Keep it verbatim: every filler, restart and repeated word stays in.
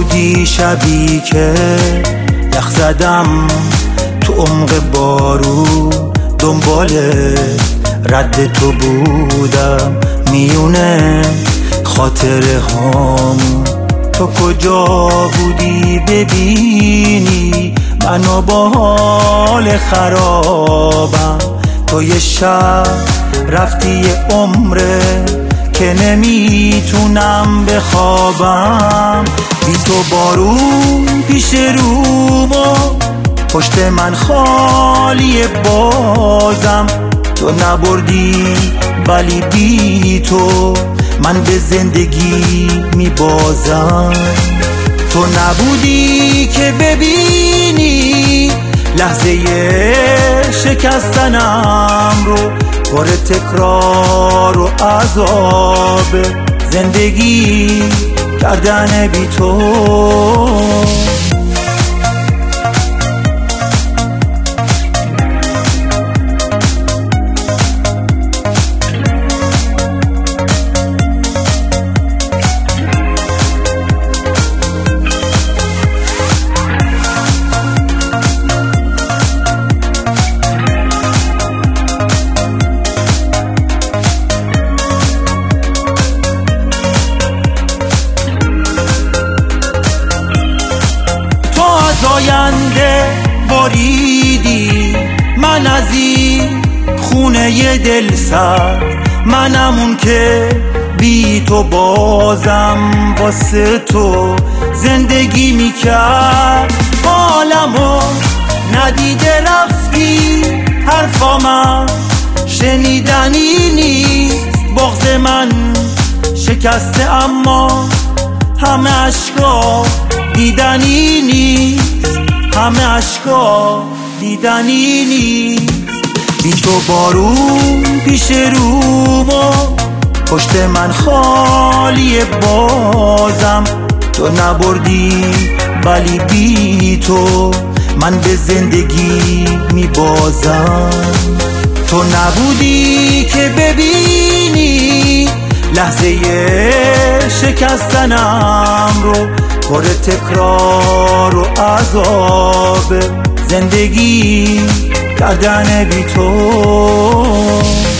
بودی شبی که یخ زدم تو عمق بارون، دنبال رد تو بودم میونه خاطره هامون. تو کجا بودی ببینی منو با حال خرابم؟ تو یه شب رفتی یه عمره که نمیتونم بخوابم. بی تو بارون پیش روم و پشت من خالی بازم. تو نبردی ولی بی تو من به زندگی میبازم. تو نبودی که ببینی لحظه شکستنم رو، پر تکرار و عذاب زندگی کردن بی تو. آینده باریدی، من از این خونه ی دل سر، منم اون که بی تو بازم واسه تو زندگی میکرد. حالمو ندیده رفتی، حرفامم شنیدنی نیست. بغض من شکسته اما همه عشقا دیدنی نیست، همه عشقا دیدنی نیست. بی تو بارون پیش روم و پشت من خالی بازم. تو نبردی ولی بی تو من به زندگی میبازم. تو نبودی که ببینی لحظه شکستنم رو، پر تکرار و عذاب زندگی کردن بی تو.